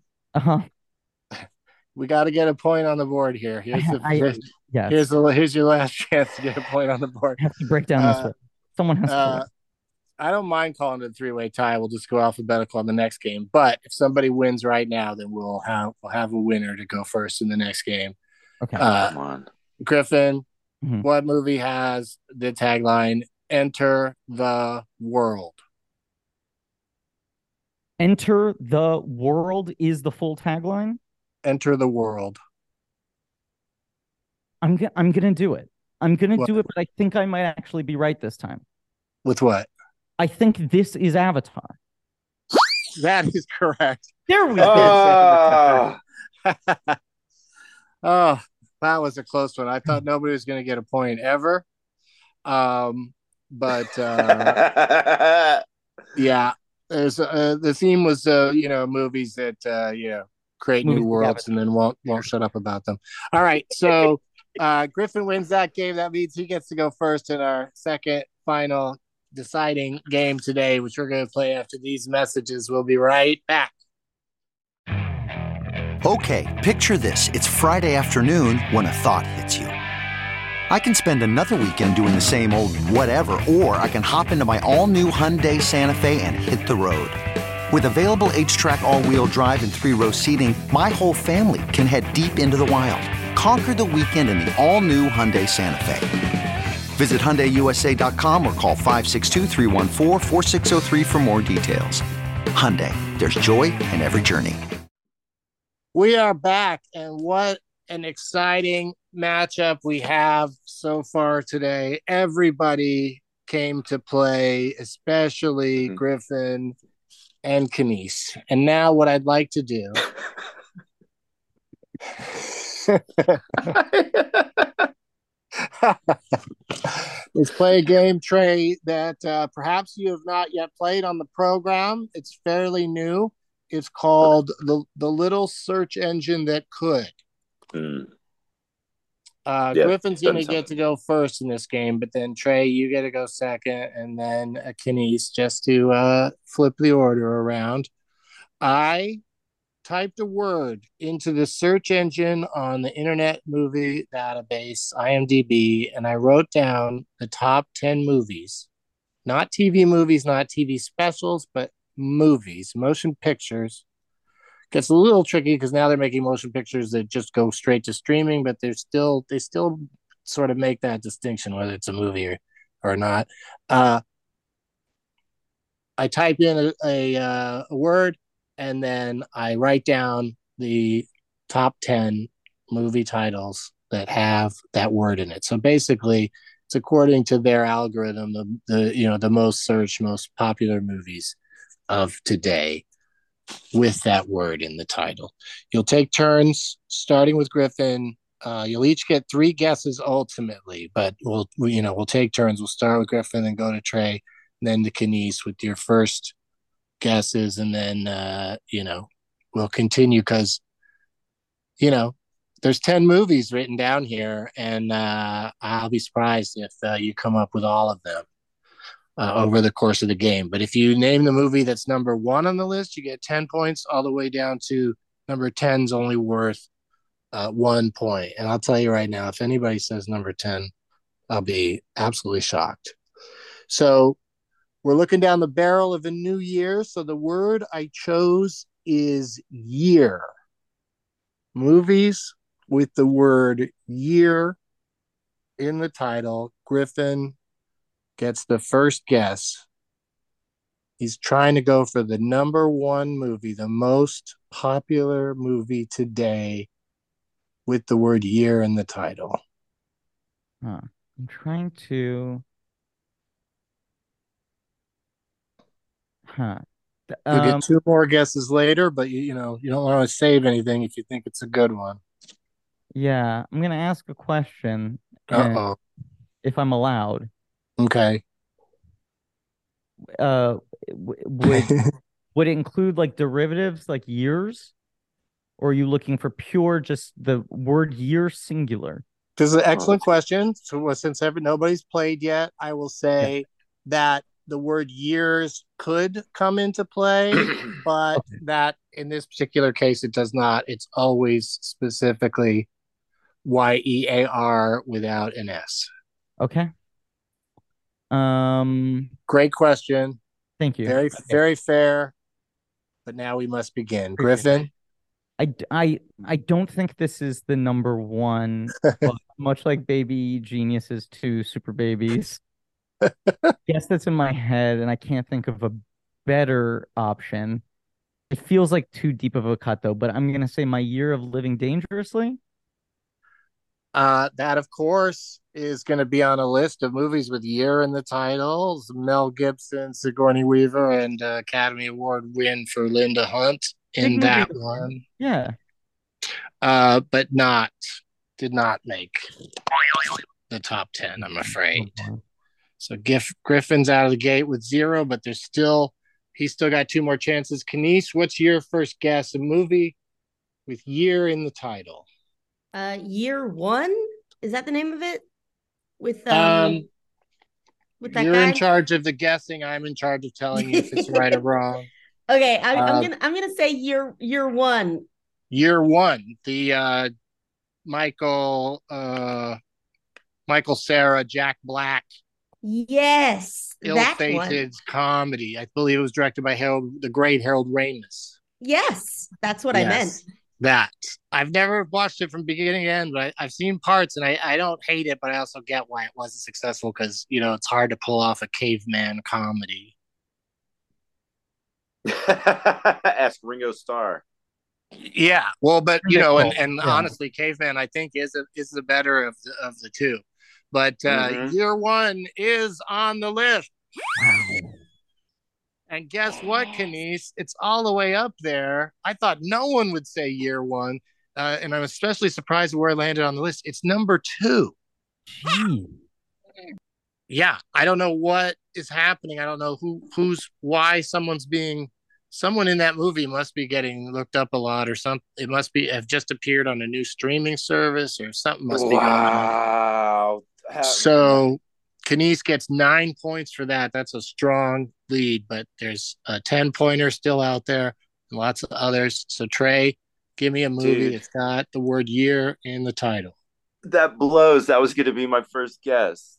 We got to get a point on the board here. Here's your last chance to get a point on the board. I have to break down this one. Someone has to. I don't mind calling it a three-way tie. We'll just go alphabetical on the next game. But if somebody wins right now, then we'll have a winner to go first in the next game. Okay. Come on. Griffin, what movie has the tagline, "Enter the World"? Enter the World is the full tagline? Enter the World. I'm gonna do it. I'm gonna do it, but I think I might actually be right this time. With what? I think this is Avatar. That is correct. There we go. Oh, That was a close one. I thought nobody was going to get a point ever. But yeah, there's the theme was movies that create new worlds and then won't shut up about them. All right, so Griffin wins that game. That means he gets to go first in our second final deciding game today, which we're going to play after these messages. We'll be right back. Okay, picture this. It's Friday afternoon when a thought hits you. I can spend another weekend doing the same old whatever, or I can hop into my all-new Hyundai Santa Fe and hit the road. With available H-Track all-wheel drive and 3-row seating, my whole family can head deep into the wild. Conquer the weekend in the all-new Hyundai Santa Fe. Visit HyundaiUSA.com or call 562-314-4603 for more details. Hyundai, there's joy in every journey. We are back, and what an exciting matchup we have so far today. Everybody came to play, especially Griffin and Kanice. And now what I'd like to do is play a game, Trey, that perhaps you have not yet played on the program. It's fairly new. It's called the Little Search Engine That Could. Griffin's going to get to go first in this game, but then Trey, you get to go second, and then Kanice, just to flip the order around. I typed a word into the search engine on the Internet Movie Database, IMDb, and I wrote down the top 10 movies. Not TV movies, not TV specials, but movies, motion pictures. Gets a little tricky because now they're making motion pictures that just go straight to streaming, but they still sort of make that distinction whether it's a movie or not. I type in a word, and then I write down the top 10 movie titles that have that word in it. So basically, it's according to their algorithm, the most searched, most popular movies of today with that word in the title. You'll take turns, starting with Griffin. You'll each get 3 guesses ultimately, but we'll take turns. We'll start with Griffin and go to Trey, and then to Kanice with your first guesses, and then we'll continue because there's 10 movies written down here, and I'll be surprised if you come up with all of them over the course of the game. But if you name the movie that's number 1 on the list, you get 10 points, all the way down to number 10's only worth 1 point. And I'll tell you right now, if anybody says number 10, I'll be absolutely shocked. So we're looking down the barrel of a new year. So the word I chose is year. Movies with the word year in the title. Griffin gets the first guess. He's trying to go for the number 1 movie, the most popular movie today with the word year in the title. I'm trying to... You'll get 2 more guesses later, but you don't want to save anything if you think it's a good one. Yeah, I'm going to ask a question. Uh-oh. If I'm allowed. Okay. Would it include like derivatives like years? Or are you looking for pure just the word year singular? This is an excellent question. So since nobody's played yet, I will say that the word years could come into play, but that in this particular case, it does not. It's always specifically YEAR without an S. Okay. Great question. Thank you. Very, very fair. But now we must begin. Griffin? I don't think this is the number 1, but much like Baby Geniuses 2 Super Babies. Yes, that's in my head, and I can't think of a better option. It feels like too deep of a cut, though, but I'm going to say My Year of Living Dangerously. That, of course, is going to be on a list of movies with year in the titles. Mel Gibson, Sigourney Weaver, and Academy Award win for Linda Hunt in that one. Yeah. But not did not make the top 10, I'm afraid. So Griffin's out of the gate with 0, but he's still got 2 more chances. Kanice, what's your first guess? A movie with year in the title. Year One? Is that the name of it? With that you're guy? In charge of the guessing. I'm in charge of telling you if it's right or wrong. Okay, I'm gonna say year one. Year One, the Michael Cera, Jack Black. Yes, ill-fated comedy. I believe it was directed by the great Harold Ramis. Yes, that's what I meant. That. I've never watched it from beginning to end, but I've seen parts, and I don't hate it, but I also get why it wasn't successful because, it's hard to pull off a caveman comedy. Ask Ringo Starr. Yeah, well, but honestly, Caveman I think is the better of the two. But Year One is on the list. Wow. And guess what, Kanice? It's all the way up there. I thought no one would say Year One, and I'm especially surprised where it landed on the list. It's number 2. Gee. Yeah, I don't know what is happening. I don't know why someone in that movie must be getting looked up a lot or something. It must have just appeared on a new streaming service or something must be going on. Wow. So Kanice gets 9 points for that. That's a strong lead, but there's a 10-pointer still out there and lots of others. So Trey, give me a movie that's got the word year in the title. That blows. That was going to be my first guess.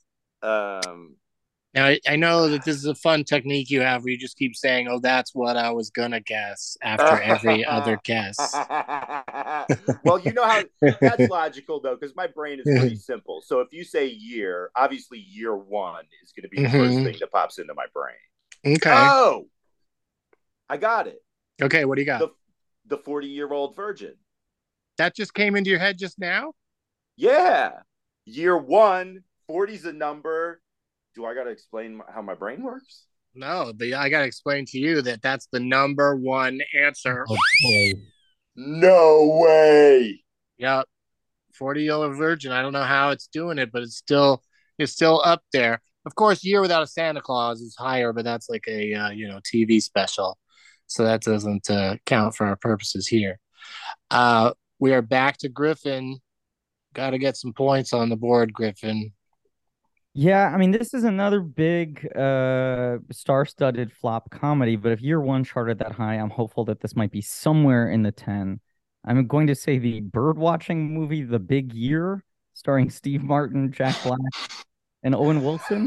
Now, I know that this is a fun technique you have where you just keep saying, oh, that's what I was going to guess after every other guess. Well, you know how that's logical, though, because my brain is pretty simple. So if you say year, obviously year one is going to be the first thing that pops into my brain. Okay. Oh, I got it. Okay, what do you got? The 40-year-old virgin. That just came into your head just now? Yeah. Year one, 40's a number. Do I got to explain how my brain works? No, but I got to explain to you that that's the number one answer. Okay. No way. Yep. 40-year-old virgin. I don't know how it's doing it, but it's still up there. Of course, Year Without a Santa Claus is higher, but that's like a TV special. So that doesn't count for our purposes here. We are back to Griffin. Got to get some points on the board, Griffin. Yeah, I mean, this is another big star-studded flop comedy, but if Year One charted that high, I'm hopeful that this might be somewhere in the 10. I'm going to say the bird-watching movie, The Big Year, starring Steve Martin, Jack Black, and Owen Wilson.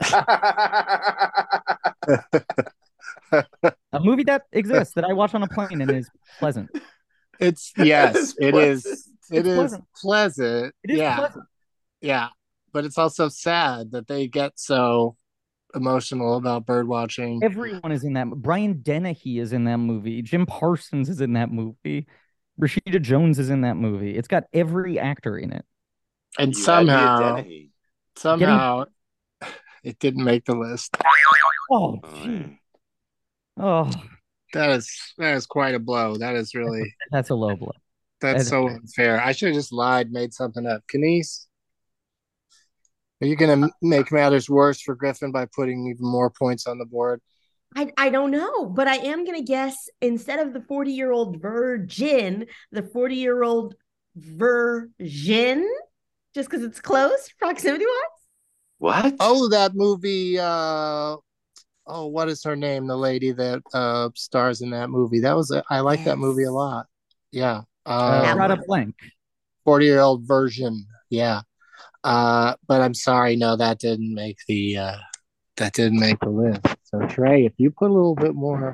A movie that exists, that I watch on a plane and is pleasant. It is pleasant. It is pleasant. Yeah. But it's also sad that they get so emotional about bird watching. Everyone is in that. Brian Dennehy is in that movie. Jim Parsons is in that movie. Rashida Jones is in that movie. It's got every actor in it. And somehow it didn't make the list. Oh, gee. Oh, that is quite a blow. That is really that's a low blow. That's so unfair. I should have just lied, made something up. Kanice, are you going to make matters worse for Griffin by putting even more points on the board? I don't know, but I am going to guess instead of the 40-year-old virgin, the 40-year-old version, just because it's close proximity-wise. What? Oh, that movie. What is her name? The lady that stars in that movie. I like that movie a lot. Yeah. Got a blank. 40-year-old version. Yeah. But I'm sorry, no, that didn't make the list. So Trey, if you put a little bit more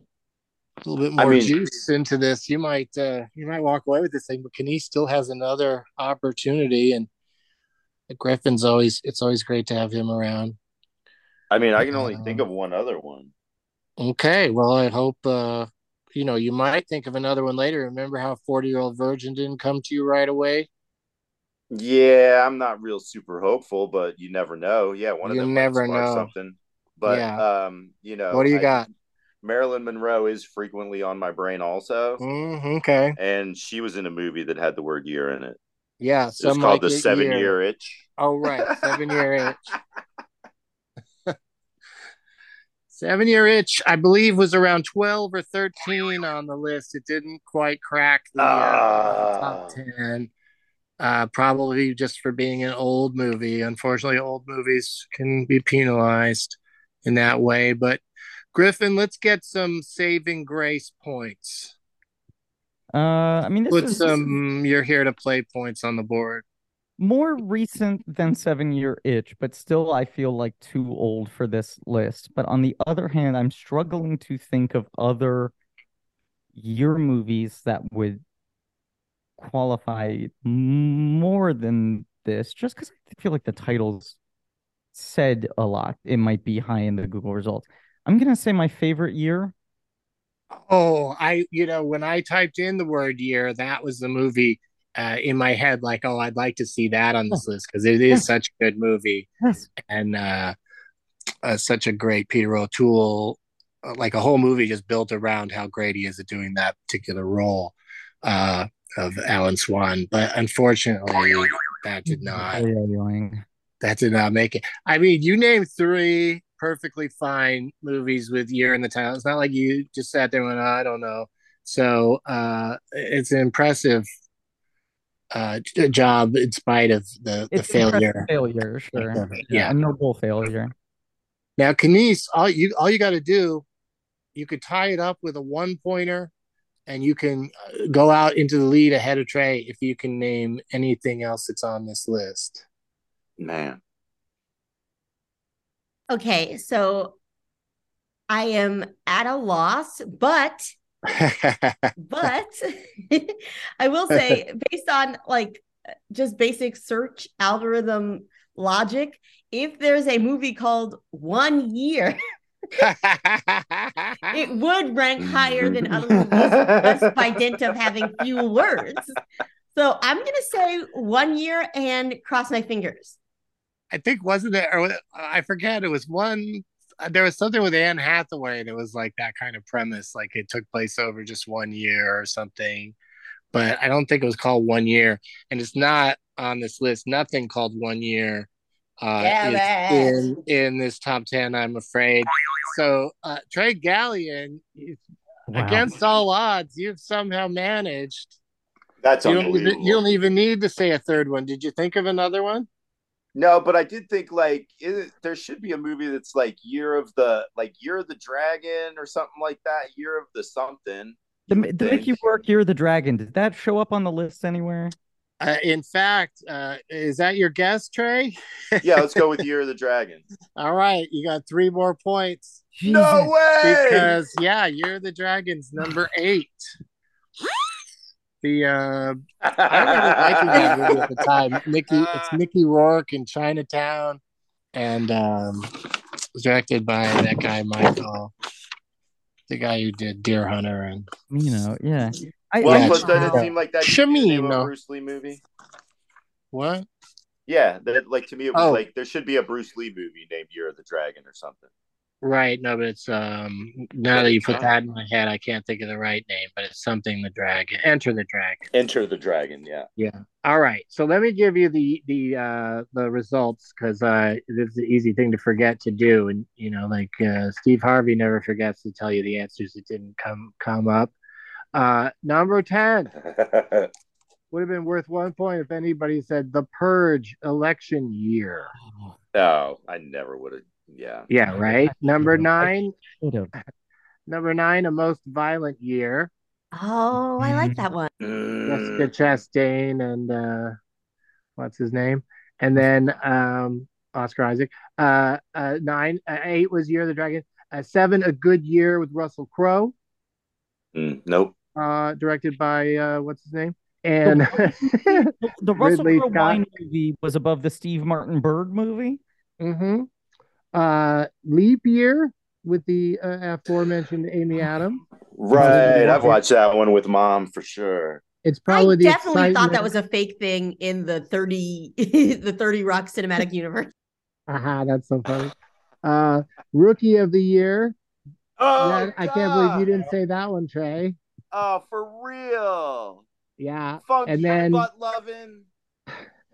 juice into this, you might walk away with this thing. But Kanice still has another opportunity, and Griffin's it's always great to have him around. I mean, I can only think of one other one. Okay, well, I hope you might think of another one later. Remember how 40-year-old virgin didn't come to you right away? Yeah, I'm not real super hopeful, but you never know. Yeah, one of them might spark something. But yeah. What do you got? Marilyn Monroe is frequently on my brain also. Okay. And she was in a movie that had the word year in it. Yeah, It's called the 7-year itch. Oh, right. 7-year itch. 7-year itch, I believe, was around 12 or 13 on the list. It didn't quite crack the top 10. Probably just for being an old movie. Unfortunately, old movies can be penalized in that way. But Griffin, let's get some saving grace points. I mean, you're here to play points on the board. More recent than 7-year itch, but still I feel like too old for this list. But on the other hand, I'm struggling to think of other year movies that would qualify more than this, just because I feel like the titles said a lot. It might be high in the Google results. I'm gonna say my favorite year. Oh, when I typed in the word year, that was the movie in my head. Like, oh, I'd like to see that on this list because it is such a good movie and such a great Peter O'Toole. Like a whole movie just built around how great he is at doing that particular role of Alan Swan. But unfortunately, that did not make it. I mean, you named 3 perfectly fine movies with year in the title. It's not like you just sat there and went, I don't know. So it's an impressive job in spite of the failure. Failure, sure. Yeah, a noble failure. Now, Kanice, all you got to do, you could tie it up with a 1-pointer, and you can go out into the lead ahead of Trey if you can name anything else that's on this list. Man. Okay, so I am at a loss, but I will say, based on like just basic search algorithm logic, if there's a movie called 1 Year, it would rank higher than other movies just by dint of having few words. So I'm gonna say 1 year and cross my fingers. I think wasn't there? Or I forget. It was one. There was something with Anne Hathaway that was like that kind of premise, like it took place over just 1 year or something. But I don't think it was called 1 Year, and it's not on this list. Nothing called 1 Year is in this top 10, I'm afraid. So Trey Gallion, against all odds, you've somehow managed. That's unbelievable. You don't even need to say a third one. Did you think of another one? No, but I did think like there should be a movie that's like Year of the Dragon or something like that. Year of the something. The Mickey Rourke Year of the Dragon. Did that show up on the list anywhere? In fact, is that your guess, Trey? Yeah, let's go with Year of the Dragon. All right, you got 3 more points. Jesus. No way! Because Year of the Dragon's number 8. I remember liking that movie at the time. It's Mickey Rourke in Chinatown, and was directed by that guy Michael, the guy who did Deer Hunter, and yeah. Plus, does it seem like that Shamino. Bruce Lee movie? What? Yeah, to me it was like there should be a Bruce Lee movie named Year of the Dragon or something. Right, no, but it's now that you put that in my head, I can't think of the right name, but it's something the Dragon. Enter the Dragon. Enter the Dragon, yeah. Yeah. All right. So let me give you the results, because this is an easy thing to forget to do, and like Steve Harvey never forgets to tell you the answers that didn't come up. Number 10 would have been worth 1 point if anybody said The Purge election year. Oh, I never would have. Yeah. Yeah, right. Number 9. Number 9, A Most Violent Year. Oh, I like that one. Jessica Chastain and what's his name? And then Oscar Isaac. 9, 8 was Year of the Dragon. 7, A Good Year with Russell Crowe. Nope. Directed by what's his name? And the Russell Crowe wine movie was above the Steve Martin Bird movie. Mm-hmm. Leap Year with the aforementioned Amy Adams. Right, I've watched that one with Mom for sure. It's probably I definitely thought that was a fake thing in the 30 Rock cinematic universe. That's so funny. Rookie of the Year. Oh, I can't believe you didn't say that one, Trey. Oh, for real? Yeah. Funky and then butt loving.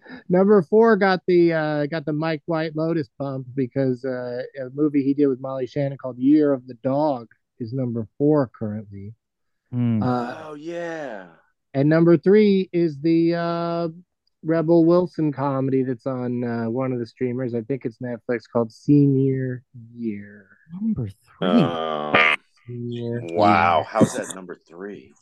Number 4 got the Mike White Lotus bump because a movie he did with Molly Shannon called Year of the Dog is number 4 currently. Oh yeah. And number 3 is the Rebel Wilson comedy that's on one of the streamers. I think it's Netflix called Senior Year. Number 3. Wow, Year. how's that number 3?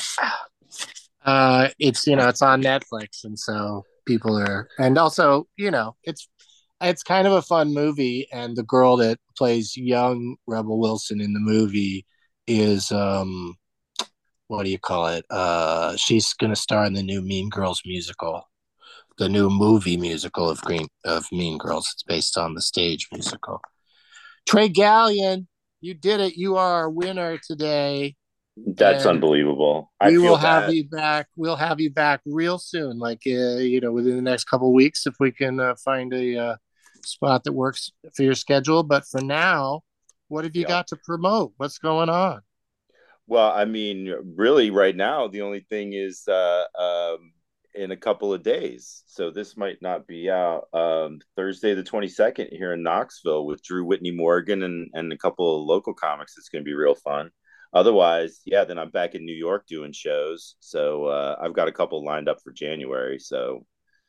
It's on Netflix, and so people are, and also it's kind of a fun movie, and the girl that plays young Rebel Wilson in the movie is what do you call it? She's gonna star in the new Mean Girls musical, the new movie musical of Mean Girls. It's based on the stage musical. Trey Gallion, you did it. You are our winner today. That's unbelievable. We will have you back. We'll have you back real soon, like within the next couple of weeks, if we can find a spot that works for your schedule. But for now, what have you got to promote? What's going on? Well, I mean, really, right now, the only thing is in a couple of days. So this might not be out. Thursday the 22nd here in Knoxville with Drew Whitney Morgan and a couple of local comics. It's going to be real fun. Otherwise, yeah, then I'm back in New York doing shows. So I've got a couple lined up for January. So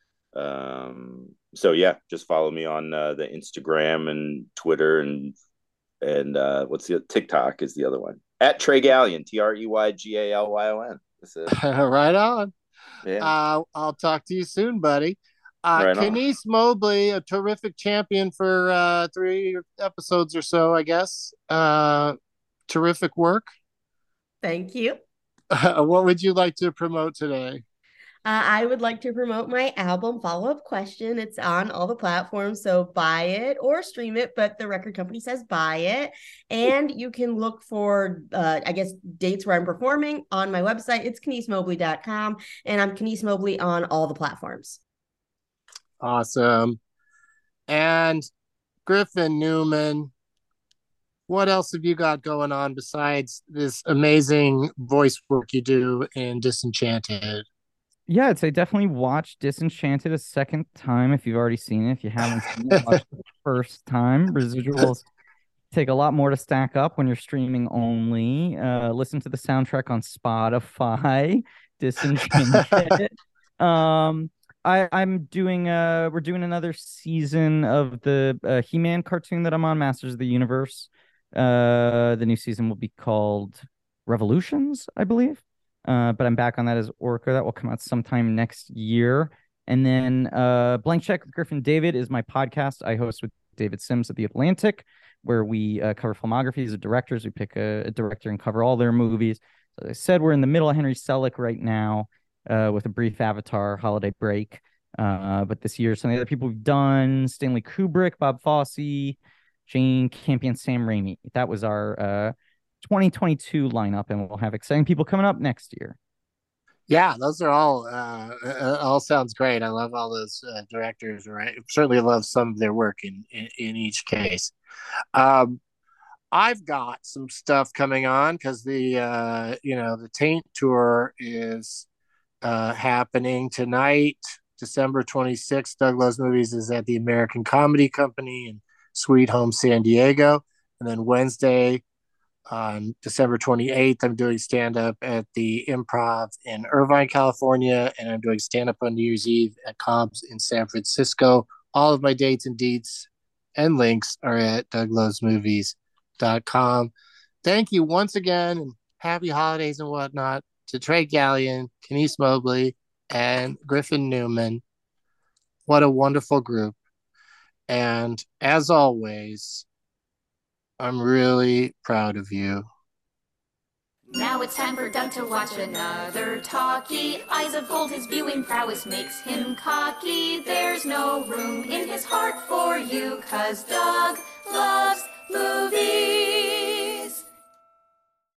yeah, just follow me on the Instagram and Twitter and what's the TikTok is the other one at Trey Gallion, TreyGallion. Right on. Yeah. I'll talk to you soon, buddy. Right Kenise Mobley, a terrific champion for 3 episodes or so, I guess. Terrific work. Thank you. What would you like to promote today? I would like to promote my album Follow-Up Question. It's on all the platforms, so buy it or stream it, but the record company says buy it. And you can look for, dates where I'm performing on my website. It's KeniseMobley.com, and I'm Kenise Mobley on all the platforms. Awesome. And Griffin Newman, what else have you got going on besides this amazing voice work you do in Disenchanted? Yeah, I'd say definitely watch Disenchanted a second time if you've already seen it. If you haven't seen it, watch it the first time. Residuals take a lot more to stack up when you're streaming only. Listen to the soundtrack on Spotify. Disenchanted. We're doing another season of the He-Man cartoon that I'm on, Masters of the Universe. The new season will be called Revolutions, I believe. But I'm back on that as Orca. That will come out sometime next year. And then Blank Check with Griffin David is my podcast I host with David Sims at The Atlantic, where we cover filmographies of directors. We pick a director and cover all their movies. So as I said, we're in the middle of Henry Selick right now with a brief Avatar holiday break. But this year, some of the other people we've done, Stanley Kubrick, Bob Fosse, Jane Campion, Sam Raimi. That was our 2022 lineup, and we'll have exciting people coming up next year. Yeah, those are all sounds great. I love all those directors. Right, certainly love some of their work in each case. I've got some stuff coming on because the Taint tour is happening tonight, December 26th. Doug Loves Movies is at the American Comedy Company in Sweet Home, San Diego, and then Wednesday, on December 28th, I'm doing stand-up at the Improv in Irvine, California, and I'm doing stand-up on New Year's Eve at Cobb's in San Francisco. All of my dates and deets and links are at douglovesmovies.com. Thank you once again, and happy holidays and whatnot to Trey Gallion, Kenise Mobley, and Griffin Newman. What a wonderful group. And as always, I'm really proud of you. Now it's time for Doug to watch another talkie. Eyes of gold, his viewing prowess makes him cocky. There's no room in his heart for you, 'cause Doug loves